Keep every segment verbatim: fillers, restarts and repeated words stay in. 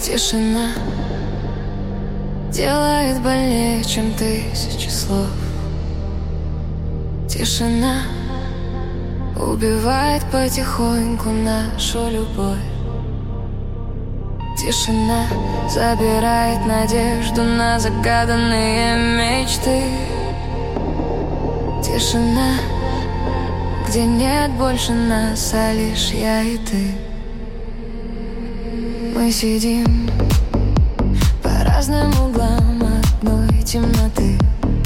Тишина делает больнее, чем тысячи слов. Тишина убивает потихоньку нашу любовь. Тишина забирает надежду на загаданные мечты. Тишина, где нет больше нас, а лишь я и ты. Мы сидим по разным углам одной темноты.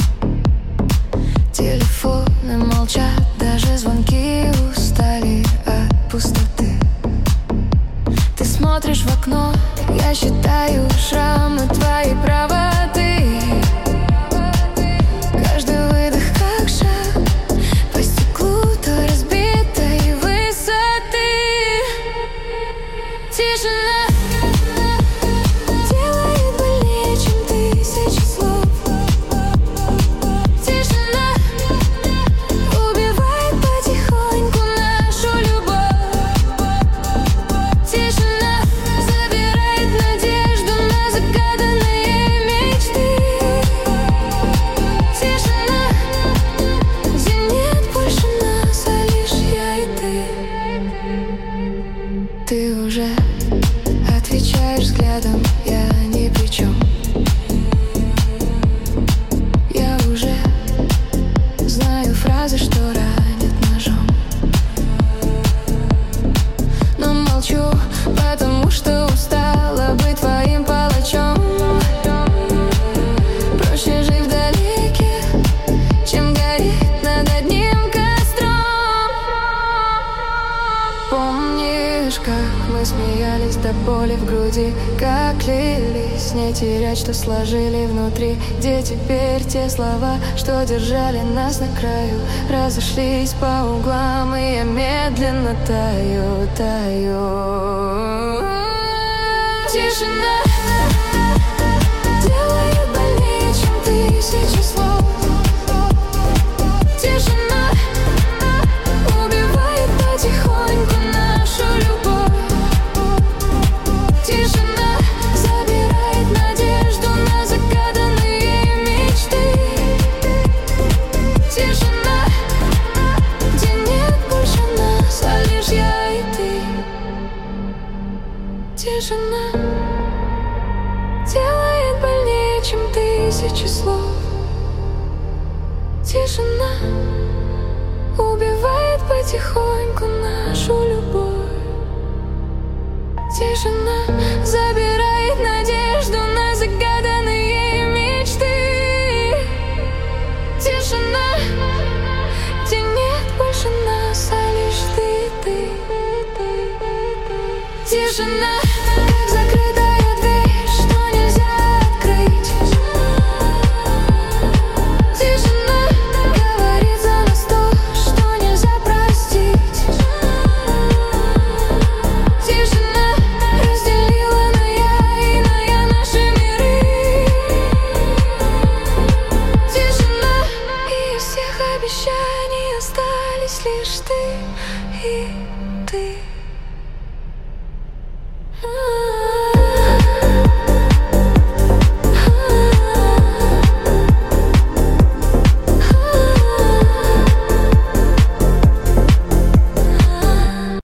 Телефоны молчат, даже звонки устали от пустоты. Ты смотришь в окно, я считаю шрамы твоей правоты. Каждый выдох как шаг по стеклу той разбитой высоты. Тишина делает больнее, чем тысячи слов. Тишина убивает потихоньку нашу любовь. Тишина забирает надежду на загаданные мечты. Тишина, где нет больше нас, а лишь я и ты. Ты уже отвечаешь взглядом, я ни при чем. Я уже знаю фразы, что ранят ножом. Но молчу, потому что устала быть твоим палачом. Проще жить вдалеке, чем гореть над одним костром. Помнишь, как мы смеялись до боли в груди, как клялись не терять, что сложили внутри. Где теперь те слова, что держали нас на краю? Разошлись по углам, и я медленно таю, таю. Тишина делает больнее, чем тысячи слов. Тишина убивает потихоньку нашу любовь. Тишина забирает надежду на загаданные мечты. Тишина, где нет больше нас, а лишь я и ты. Тишина делает больнее, чем тысячи слов. Тишина убивает потихоньку нашу любовь. Тишина